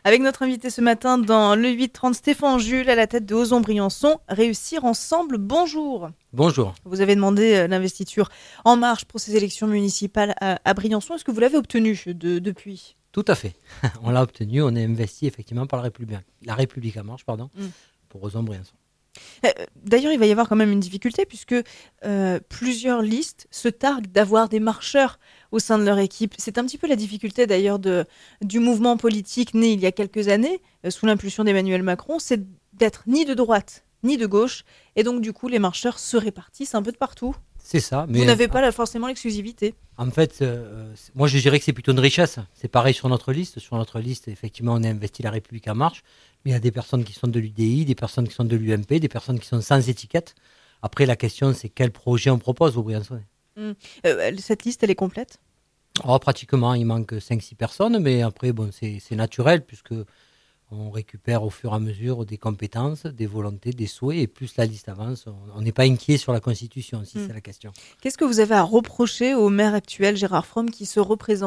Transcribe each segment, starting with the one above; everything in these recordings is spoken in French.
Avec notre invité ce matin dans le 8-30, Stéphane Jules à la tête de Ozon-Briançon. Réussir ensemble, bonjour. Bonjour. Vous avez demandé l'investiture En Marche pour ces élections municipales à Briançon. Est-ce que vous l'avez obtenue depuis ? Tout à fait. On l'a obtenu, on est investi effectivement par la République En Marche, pour Ozon-Briançon. D'ailleurs, il va y avoir quand même une difficulté puisque plusieurs listes se targuent d'avoir des marcheurs au sein de leur équipe. C'est un petit peu la difficulté d'ailleurs du mouvement politique né il y a quelques années, sous l'impulsion d'Emmanuel Macron, c'est d'être ni de droite ni de gauche. Et donc du coup, les marcheurs se répartissent un peu de partout. C'est ça. Mais vous n'avez pas forcément l'exclusivité. En fait, moi je dirais que c'est plutôt une richesse. C'est pareil sur notre liste. Sur notre liste, effectivement, on a investi la République En Marche. Mais il y a des personnes qui sont de l'UDI, des personnes qui sont de l'UMP, des personnes qui sont sans étiquette. Après, la question, c'est quel projet on propose aux Briançonnais. Cette liste, elle est complète ? Pratiquement, il manque 5-6 personnes. Mais après, c'est naturel puisque on récupère au fur et à mesure des compétences, des volontés, des souhaits, et plus la liste avance, on n'est pas inquiet sur la Constitution, si c'est la question. Qu'est-ce que vous avez à reprocher au maire actuel, Gérard Fromm, qui se représente ?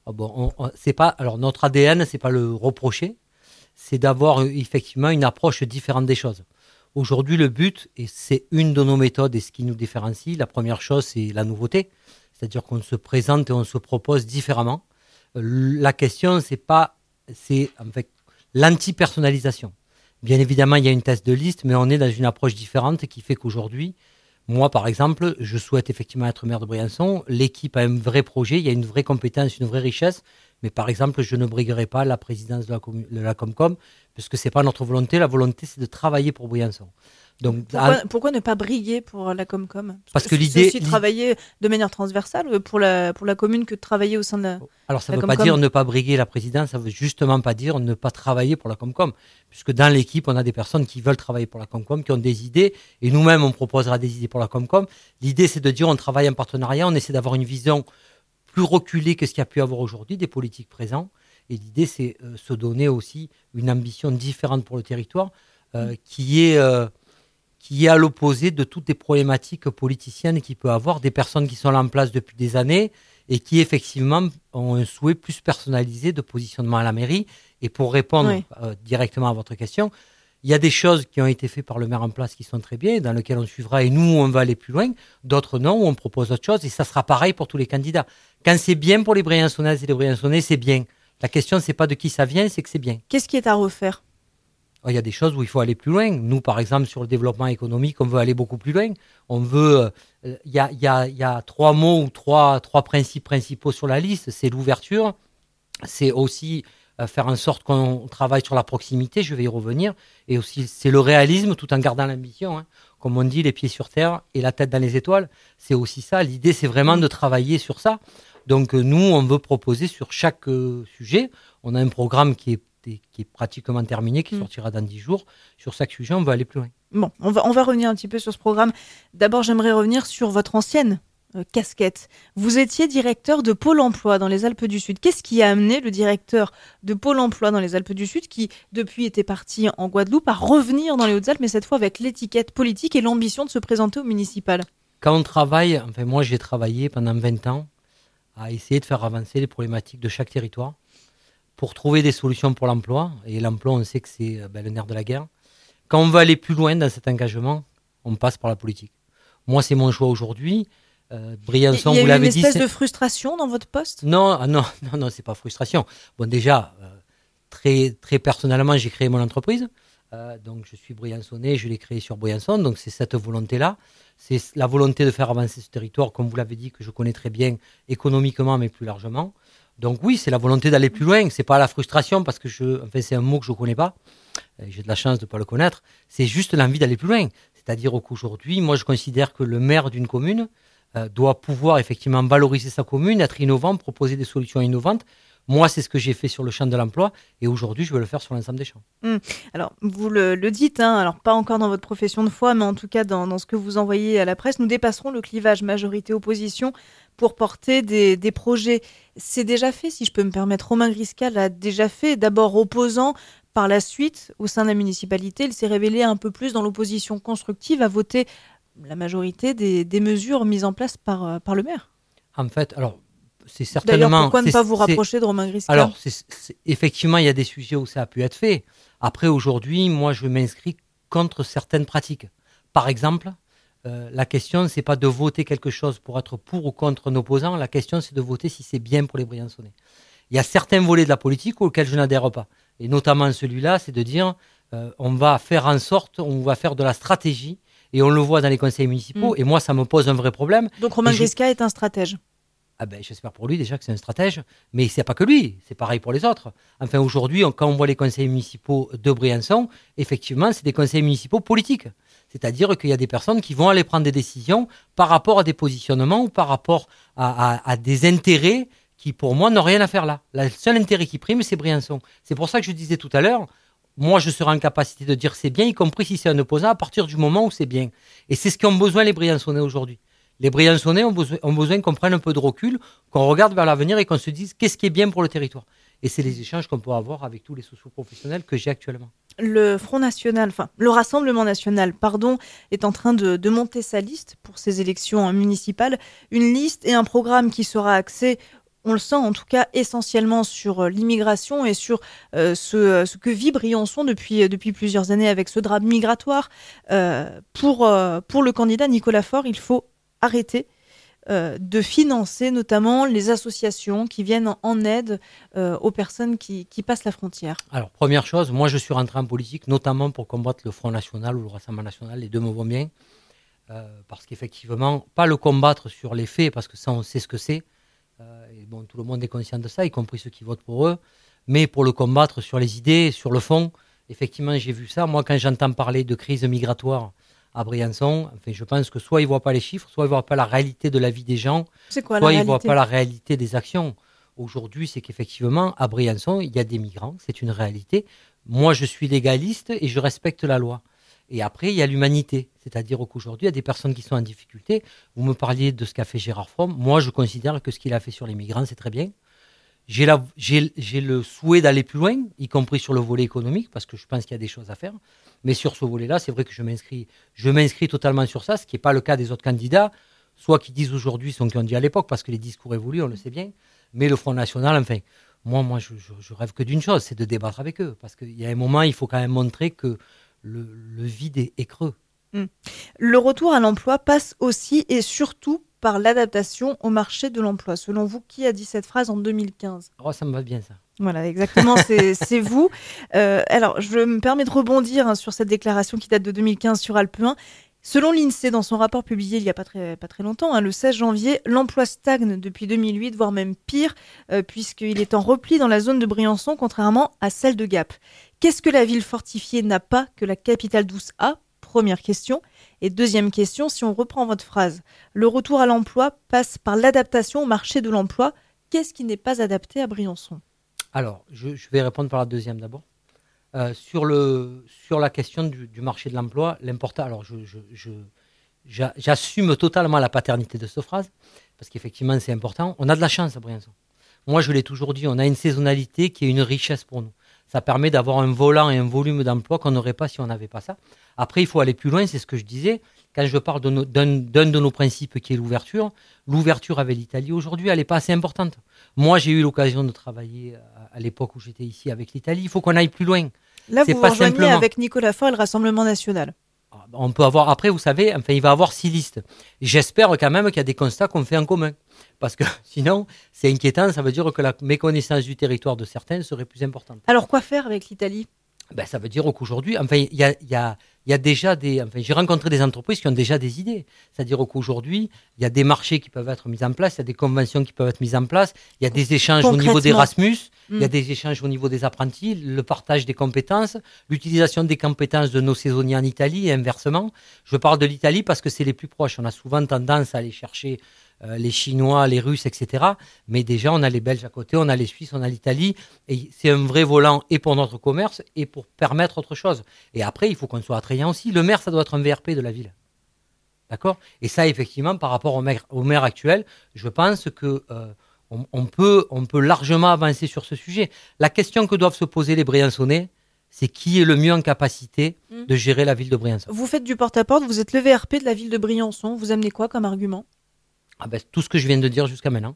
Alors notre ADN, c'est pas le reprocher, c'est d'avoir effectivement une approche différente des choses. Aujourd'hui, le but, et c'est une de nos méthodes et ce qui nous différencie, la première chose, c'est la nouveauté, c'est-à-dire qu'on se présente et on se propose différemment. La question, c'est en fait, l'anti-personnalisation. Bien évidemment, il y a une test de liste, mais on est dans une approche différente qui fait qu'aujourd'hui, moi, par exemple, je souhaite effectivement être maire de Briançon. L'équipe a un vrai projet, il y a une vraie compétence, une vraie richesse. Mais par exemple, je ne briguerai pas la présidence de la Comcom, parce que ce n'est pas notre volonté. La volonté, c'est de travailler pour Briançon. Donc, pourquoi ne pas briguer pour la Comcom ? Parce que c'est aussi travailler de manière transversale pour la commune que de travailler au sein de la Alors, ça ne veut pas dire ne pas briguer la présidence, ça veut justement pas dire ne pas travailler pour la Comcom. Puisque dans l'équipe, on a des personnes qui veulent travailler pour la Comcom, qui ont des idées, et nous-mêmes, on proposera des idées pour la Comcom. L'idée, c'est de dire on travaille en partenariat, on essaie d'avoir une vision plus reculée que ce qu'il y a pu avoir aujourd'hui, des politiques présents. Et l'idée, c'est se donner aussi une ambition différente pour le territoire, qui est à l'opposé de toutes les problématiques politiciennes qu'il peut avoir, des personnes qui sont là en place depuis des années et qui effectivement ont un souhait plus personnalisé de positionnement à la mairie. Et pour répondre directement à votre question, il y a des choses qui ont été faites par le maire en place qui sont très bien, dans lesquelles on suivra et nous, on va aller plus loin. D'autres non, où on propose autre chose et ça sera pareil pour tous les candidats. Quand c'est bien pour les Briançonnaises et les Briançonnais, c'est bien. La question, c'est pas de qui ça vient, c'est que c'est bien. Qu'est-ce qui est à refaire ? Il y a des choses où il faut aller plus loin. Nous, par exemple, sur le développement économique, on veut aller beaucoup plus loin. On veut. Il y a 3 mots ou trois principes principaux sur la liste. C'est l'ouverture. C'est aussi faire en sorte qu'on travaille sur la proximité. Je vais y revenir. Et aussi, c'est le réalisme tout en gardant l'ambition. Comme on dit, les pieds sur terre et la tête dans les étoiles. C'est aussi ça. L'idée, c'est vraiment de travailler sur ça. Donc, nous, on veut proposer sur chaque sujet. On a un programme qui est pratiquement terminé, qui sortira dans 10 jours. Sur chaque sujet, on va aller plus loin. Bon, on va revenir un petit peu sur ce programme. D'abord, j'aimerais revenir sur votre ancienne casquette. Vous étiez directeur de Pôle emploi dans les Alpes du Sud. Qu'est-ce qui a amené le directeur de Pôle emploi dans les Alpes du Sud, qui depuis était parti en Guadeloupe, à revenir dans les Hautes-Alpes, mais cette fois avec l'étiquette politique et l'ambition de se présenter au municipal ? Quand on travaille, moi j'ai travaillé pendant 20 ans à essayer de faire avancer les problématiques de chaque territoire, pour trouver des solutions pour l'emploi. Et l'emploi, on sait que c'est le nerf de la guerre. Quand on veut aller plus loin dans cet engagement, on passe par la politique. Moi, c'est mon choix aujourd'hui. Briançon, vous l'avez dit... Il y a une espèce de frustration dans votre poste ? Non, c'est pas frustration. Bon, déjà, très, très personnellement, j'ai créé mon entreprise. Donc, je suis briançonnais, je l'ai créé sur Briançon. Donc, c'est cette volonté-là. C'est la volonté de faire avancer ce territoire, comme vous l'avez dit, que je connais très bien économiquement, mais plus largement. Donc oui, c'est la volonté d'aller plus loin. C'est pas la frustration parce que c'est un mot que je connais pas. J'ai de la chance de pas le connaître. C'est juste l'envie d'aller plus loin. C'est-à-dire qu'aujourd'hui, moi, je considère que le maire d'une commune doit pouvoir effectivement valoriser sa commune, être innovant, proposer des solutions innovantes. Moi, c'est ce que j'ai fait sur le champ de l'emploi et aujourd'hui, je veux le faire sur l'ensemble des champs. Alors, vous le dites, alors pas encore dans votre profession de foi, mais en tout cas dans ce que vous envoyez à la presse, nous dépasserons le clivage majorité-opposition pour porter des projets. C'est déjà fait, si je peux me permettre. Romain Grisca l'a déjà fait, d'abord opposant, par la suite, au sein de la municipalité, il s'est révélé un peu plus dans l'opposition constructive à voter la majorité des mesures mises en place par le maire. En fait, alors, c'est certainement... D'ailleurs, pourquoi ne pas vous rapprocher de Romain Grisca? Alors, effectivement, il y a des sujets où ça a pu être fait. Après, aujourd'hui, moi, je m'inscris contre certaines pratiques. Par exemple, la question, c'est pas de voter quelque chose pour être pour ou contre un opposant. La question, c'est de voter si c'est bien pour les Briançonnais. Il y a certains volets de la politique auxquels je n'adhère pas. Et notamment celui-là, c'est de dire on va faire en sorte, on va faire de la stratégie. Et on le voit dans les conseils municipaux. Et moi, ça me pose un vrai problème. Donc Romain Grisca est un stratège. Ah ben, j'espère pour lui déjà que c'est un stratège, mais c'est pas que lui, c'est pareil pour les autres. Enfin, aujourd'hui, quand on voit les conseils municipaux de Briançon, effectivement, c'est des conseils municipaux politiques. C'est-à-dire qu'il y a des personnes qui vont aller prendre des décisions par rapport à des positionnements ou par rapport à des intérêts qui, pour moi, n'ont rien à faire là. Le seul intérêt qui prime, c'est Briançon. C'est pour ça que je disais tout à l'heure, moi, je serai en capacité de dire c'est bien, y compris si c'est un opposant, à partir du moment où c'est bien. Et c'est ce qu'ont besoin les Briançonnais aujourd'hui. Les Briançonnais ont besoin qu'on prenne un peu de recul, qu'on regarde vers l'avenir et qu'on se dise qu'est-ce qui est bien pour le territoire. Et c'est les échanges qu'on peut avoir avec tous les socio-professionnels que j'ai actuellement. Le Front National, le Rassemblement National, est en train de monter sa liste pour ces élections municipales. Une liste et un programme qui sera axé, on le sent en tout cas, essentiellement sur l'immigration et sur ce que vit Briançon depuis plusieurs années avec ce drame migratoire. Pour le candidat Nicolas Faure, il faut arrêter de financer notamment les associations qui viennent en aide aux personnes qui passent la frontière. Alors, première chose, moi je suis rentré en politique notamment pour combattre le Front National ou le Rassemblement National, les deux me vont bien, parce qu'effectivement, pas le combattre sur les faits, parce que ça on sait ce que c'est, et bon, tout le monde est conscient de ça, y compris ceux qui votent pour eux, mais pour le combattre sur les idées, sur le fond, effectivement j'ai vu ça. Moi quand j'entends parler de crise migratoire à Briançon, enfin, je pense que soit ils ne voient pas les chiffres, soit ils ne voient pas la réalité de la vie des gens, soit ils ne voient pas la réalité des actions. Aujourd'hui, c'est qu'effectivement, à Briançon, il y a des migrants, c'est une réalité. Moi, je suis légaliste et je respecte la loi. Et après, il y a l'humanité, c'est-à-dire qu'aujourd'hui, il y a des personnes qui sont en difficulté. Vous me parliez de ce qu'a fait Gérard Fromm. Moi, je considère que ce qu'il a fait sur les migrants, c'est très bien. J'ai le souhait d'aller plus loin, y compris sur le volet économique, parce que je pense qu'il y a des choses à faire. Mais sur ce volet-là, c'est vrai que je m'inscris totalement sur ça, ce qui n'est pas le cas des autres candidats, soit qui disent aujourd'hui, soit qui ont dit à l'époque, parce que les discours évoluent, on le sait bien. Mais le Front National, enfin, moi je rêve que d'une chose, c'est de débattre avec eux. Parce qu'il y a un moment, il faut quand même montrer que le vide est creux. Le retour à l'emploi passe aussi et surtout par l'adaptation au marché de l'emploi. Selon vous, qui a dit cette phrase en 2015 ? Oh, ça me va bien, ça. Voilà, exactement, c'est vous. Alors, je me permets de rebondir sur cette déclaration qui date de 2015 sur Alpe 1. Selon l'INSEE, dans son rapport publié il n'y a pas très longtemps, le 16 janvier, l'emploi stagne depuis 2008, voire même pire, puisqu'il est en repli dans la zone de Briançon, contrairement à celle de Gap. Qu'est-ce que la ville fortifiée n'a pas que la capitale douce a ? Première question. Et deuxième question, si on reprend votre phrase, le retour à l'emploi passe par l'adaptation au marché de l'emploi. Qu'est-ce qui n'est pas adapté à Briançon ? Alors, je vais répondre par la deuxième d'abord. Sur la question du marché de l'emploi, l'important. Alors, j'assume totalement la paternité de cette phrase, parce qu'effectivement, c'est important. On a de la chance à Briançon. Moi, je l'ai toujours dit, on a une saisonnalité qui est une richesse pour nous. Ça permet d'avoir un volant et un volume d'emploi qu'on n'aurait pas si on n'avait pas ça. Après, il faut aller plus loin, c'est ce que je disais. Quand je parle d'un de nos principes qui est l'ouverture avec l'Italie, aujourd'hui, elle n'est pas assez importante. Moi, j'ai eu l'occasion de travailler à l'époque où j'étais ici avec l'Italie. Il faut qu'on aille plus loin. Là, vous rejoignez avec Nicolas Faure et le Rassemblement National. On peut avoir, après, vous savez, enfin, il va avoir 6 listes. J'espère quand même qu'il y a des constats qu'on fait en commun. Parce que sinon, c'est inquiétant, ça veut dire que la méconnaissance du territoire de certains serait plus importante. Alors, quoi faire avec l'Italie ? Ça veut dire qu'aujourd'hui, enfin, il y a déjà j'ai rencontré des entreprises qui ont déjà des idées. C'est-à-dire qu'aujourd'hui, il y a des marchés qui peuvent être mis en place, il y a des conventions qui peuvent être mises en place, il y a des échanges au niveau d'Erasmus, il y a des échanges au niveau des apprentis, le partage des compétences, l'utilisation des compétences de nos saisonniers en Italie et inversement. Je parle de l'Italie parce que c'est les plus proches. On a souvent tendance à aller chercher les Chinois, les Russes, etc. Mais déjà, on a les Belges à côté, on a les Suisses, on a l'Italie. Et c'est un vrai volant et pour notre commerce et pour permettre autre chose. Et après, il faut qu'on soit attrayant aussi. Le maire, ça doit être un VRP de la ville. D'accord ? Et ça, effectivement, par rapport au maire actuel, je pense que on peut largement avancer sur ce sujet. La question que doivent se poser les Briançonnais, c'est qui est le mieux en capacité de gérer la ville de Briançon. Vous faites du porte-à-porte, vous êtes le VRP de la ville de Briançon. Vous amenez quoi comme argument ? Tout ce que je viens de dire jusqu'à maintenant.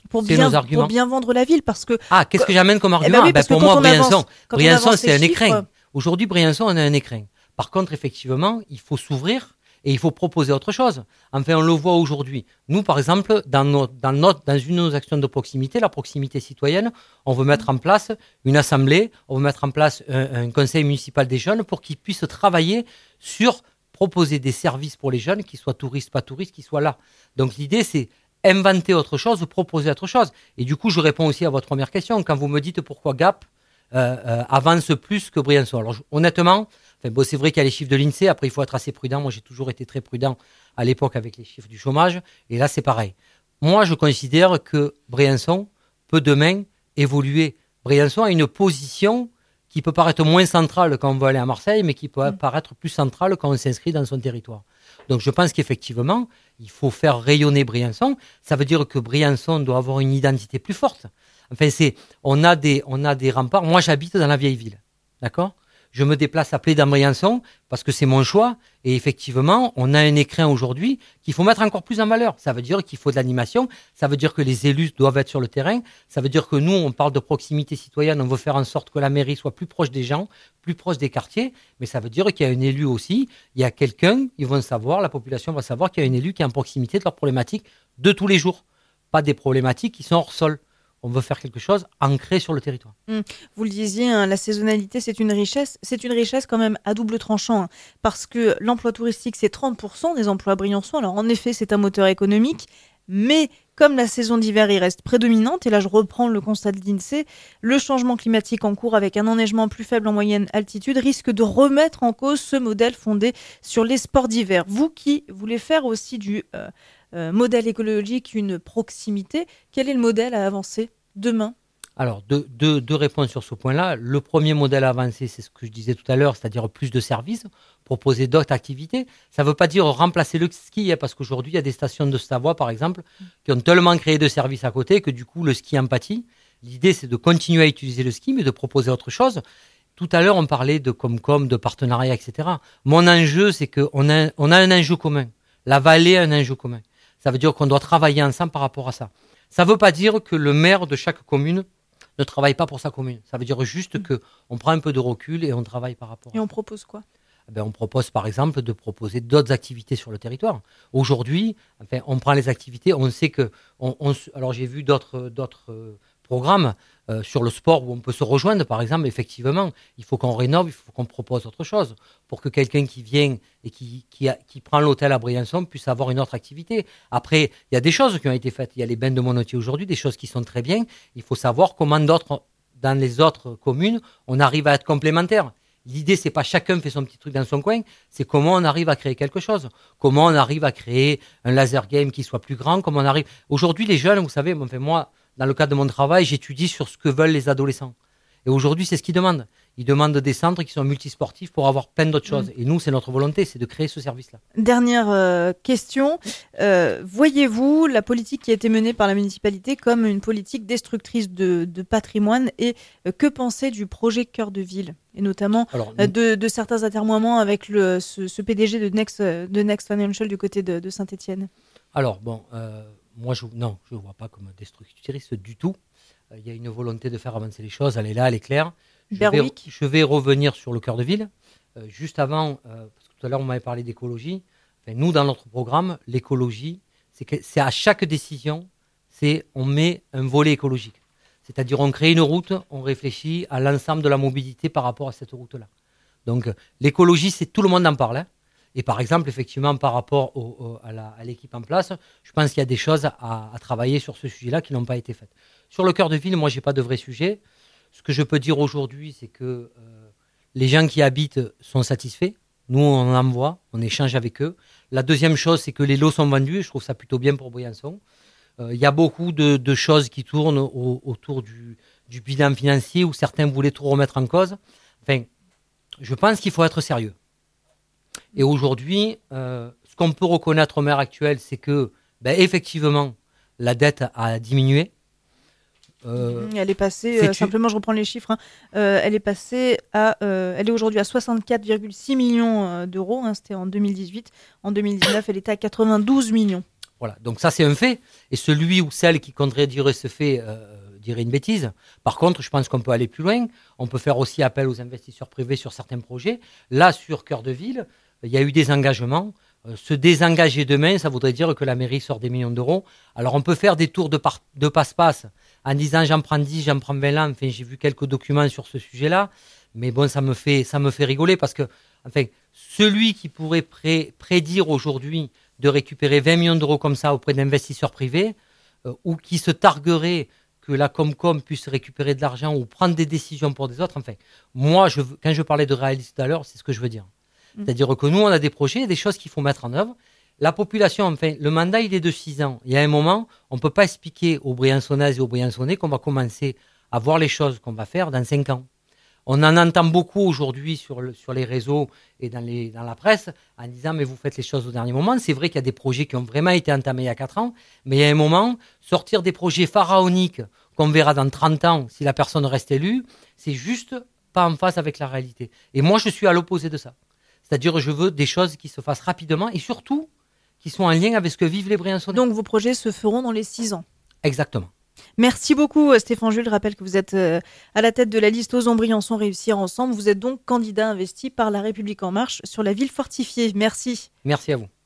C'est nos arguments. Pour bien vendre la ville, parce que... Ah, qu'est-ce que j'amène comme argument? Oui, pour moi, Briançon, c'est un chiffres... écrin. Aujourd'hui, Briançon, on a un écrin. Par contre, effectivement, il faut s'ouvrir et il faut proposer autre chose. Enfin, on le voit aujourd'hui. Nous, par exemple, dans une de nos actions de proximité, la proximité citoyenne, on veut mettre en place une assemblée, on veut mettre en place un conseil municipal des jeunes pour qu'ils puissent travailler sur proposer des services pour les jeunes, qu'ils soient touristes, pas touristes, qu'ils soient là. Donc l'idée, c'est inventer autre chose, proposer autre chose. Et du coup, je réponds aussi à votre première question. Quand vous me dites pourquoi Gap avance plus que Briançon. Alors honnêtement, c'est vrai qu'il y a les chiffres de l'INSEE, après il faut être assez prudent. Moi, j'ai toujours été très prudent à l'époque avec les chiffres du chômage, et là, c'est pareil. Moi, je considère que Briançon peut demain évoluer. Briançon a une position qui peut paraître moins centrale quand on veut aller à Marseille, mais qui peut paraître plus centrale quand on s'inscrit dans son territoire. Donc je pense qu'effectivement, il faut faire rayonner Briançon. Ça veut dire que Briançon doit avoir une identité plus forte. Enfin, on a des remparts. Moi, j'habite dans la vieille ville, d'accord ? Je me déplace à Plé-dans-Briançon parce que c'est mon choix. Et effectivement, on a un écrin aujourd'hui qu'il faut mettre encore plus en valeur. Ça veut dire qu'il faut de l'animation. Ça veut dire que les élus doivent être sur le terrain. Ça veut dire que nous, on parle de proximité citoyenne. On veut faire en sorte que la mairie soit plus proche des gens, plus proche des quartiers. Mais ça veut dire qu'il y a un élu aussi. Il y a quelqu'un, ils vont savoir, la population va savoir qu'il y a un élu qui est en proximité de leurs problématiques de tous les jours. Pas des problématiques qui sont hors sol. On veut faire quelque chose ancré sur le territoire. Vous le disiez, hein, la saisonnalité, c'est une richesse. C'est une richesse quand même à double tranchant, hein, parce que l'emploi touristique, c'est 30% des emplois à Briançon. Alors en effet, c'est un moteur économique, mais comme la saison d'hiver y reste prédominante, et là je reprends le constat de l'INSEE, le changement climatique en cours avec un enneigement plus faible en moyenne altitude risque de remettre en cause ce modèle fondé sur les sports d'hiver. Vous qui voulez faire aussi du modèle écologique une proximité, quel est le modèle à avancer demain ? Alors, deux réponses sur ce point-là. Le premier modèle à avancer, c'est ce que je disais tout à l'heure, c'est-à-dire plus de services, proposer d'autres activités. Ça ne veut pas dire remplacer le ski, parce qu'aujourd'hui, il y a des stations de Savoie, par exemple, qui ont tellement créé de services à côté que du coup, le ski en pâtit. L'idée, c'est de continuer à utiliser le ski, mais de proposer autre chose. Tout à l'heure, on parlait de Comcom, de partenariat, etc. Mon enjeu, c'est qu'on a un enjeu commun. La vallée a un enjeu commun. Ça veut dire qu'on doit travailler ensemble par rapport à ça. Ça ne veut pas dire que le maire de chaque commune ne travaille pas pour sa commune. Ça veut dire juste qu'on prend un peu de recul et on travaille par rapport à ça. Et on propose quoi ? On propose par exemple de proposer d'autres activités sur le territoire. Aujourd'hui, on prend les activités, on sait que... alors j'ai vu d'autres programmes sur le sport où on peut se rejoindre, par exemple. Effectivement, il faut qu'on rénove, il faut qu'on propose autre chose pour que quelqu'un qui vient et qui prend l'hôtel à Briançon puisse avoir une autre activité. Après, il y a des choses qui ont été faites. Il y a les bains de Monotier aujourd'hui, des choses qui sont très bien. Il faut savoir comment dans les autres communes, on arrive à être complémentaires. L'idée, c'est pas chacun fait son petit truc dans son coin, c'est comment on arrive à créer quelque chose. Comment on arrive à créer un laser game qui soit plus grand, comment on arrive... Aujourd'hui, les jeunes, vous savez, moi, dans le cadre de mon travail, j'étudie sur ce que veulent les adolescents. Et aujourd'hui, c'est ce qu'ils demandent. Ils demandent des centres qui sont multisportifs pour avoir plein d'autres choses. Et nous, c'est notre volonté, c'est de créer ce service-là. Dernière question. Voyez-vous la politique qui a été menée par la municipalité comme une politique destructrice de patrimoine et que penser du projet Cœur de Ville ? Et notamment de certains atermoiements avec ce PDG de Next Financial du côté de Saint-Étienne. Alors, moi, je ne vois pas comme destructrice du tout. Il y a une volonté de faire avancer les choses, elle est là, elle est claire. Je vais revenir sur le Cœur de Ville. Juste avant, parce que tout à l'heure, on m'avait parlé d'écologie. Nous, dans notre programme, l'écologie, c'est à chaque décision, on met un volet écologique. C'est-à-dire, on crée une route, on réfléchit à l'ensemble de la mobilité par rapport à cette route-là. Donc, l'écologie, c'est tout le monde en parle. Et par exemple, effectivement, par rapport à l'équipe en place, je pense qu'il y a des choses à travailler sur ce sujet-là qui n'ont pas été faites. Sur le Cœur de Ville, moi, je n'ai pas de vrai sujet. Ce que je peux dire aujourd'hui, c'est que les gens qui habitent sont satisfaits. Nous, on envoie, on échange avec eux. La deuxième chose, c'est que les lots sont vendus. Et je trouve ça plutôt bien pour Briançon. Il y a beaucoup de choses qui tournent autour du bilan financier où certains voulaient tout remettre en cause. Enfin, je pense qu'il faut être sérieux. Et aujourd'hui, ce qu'on peut reconnaître au maire actuel, c'est que, effectivement, la dette a diminué. Elle est passée, simplement je reprends les chiffres, elle est passée elle est aujourd'hui à 64,6 millions d'euros, c'était en 2018. En 2019, elle était à 92 millions. Voilà, donc ça c'est un fait. Et celui ou celle qui contredirait ce fait dirait une bêtise. Par contre, je pense qu'on peut aller plus loin. On peut faire aussi appel aux investisseurs privés sur certains projets. Là, sur Cœur de Ville, il y a eu des engagements. Se désengager demain, ça voudrait dire que la mairie sort des millions d'euros. Alors on peut faire des tours de passe-passe en disant j'en prends 10, j'en prends 20 là. Enfin, j'ai vu quelques documents sur ce sujet-là. Mais bon, ça me fait rigoler parce que, enfin, celui qui pourrait prédire aujourd'hui de récupérer 20 millions d'euros comme ça auprès d'investisseurs privés, ou qui se targuerait que la Comcom puisse récupérer de l'argent ou prendre des décisions pour des autres. Enfin, moi, quand je parlais de réalisme tout à l'heure, c'est ce que je veux dire. C'est-à-dire que nous, on a des projets, des choses qu'il faut mettre en œuvre. La population, enfin, le mandat, il est de 6 ans. Il y a un moment, on ne peut pas expliquer aux Briançonnaises et aux Briançonnais qu'on va commencer à voir les choses qu'on va faire dans 5 ans. On en entend beaucoup aujourd'hui sur les réseaux et dans la presse en disant mais vous faites les choses au dernier moment. C'est vrai qu'il y a des projets qui ont vraiment été entamés il y a 4 ans, mais il y a un moment, sortir des projets pharaoniques qu'on verra dans 30 ans si la personne reste élue, c'est juste pas en phase avec la réalité. Et moi, je suis à l'opposé de ça. C'est-à-dire je veux des choses qui se fassent rapidement et surtout qui sont en lien avec ce que vivent les Briançonnais. Donc vos projets se feront dans les 6 ans. Exactement. Merci beaucoup Stéphane Jules. Je rappelle que vous êtes à la tête de la liste Osons Briançon Réussir Ensemble. Vous êtes donc candidat investi par La République En Marche sur la ville fortifiée. Merci. Merci à vous.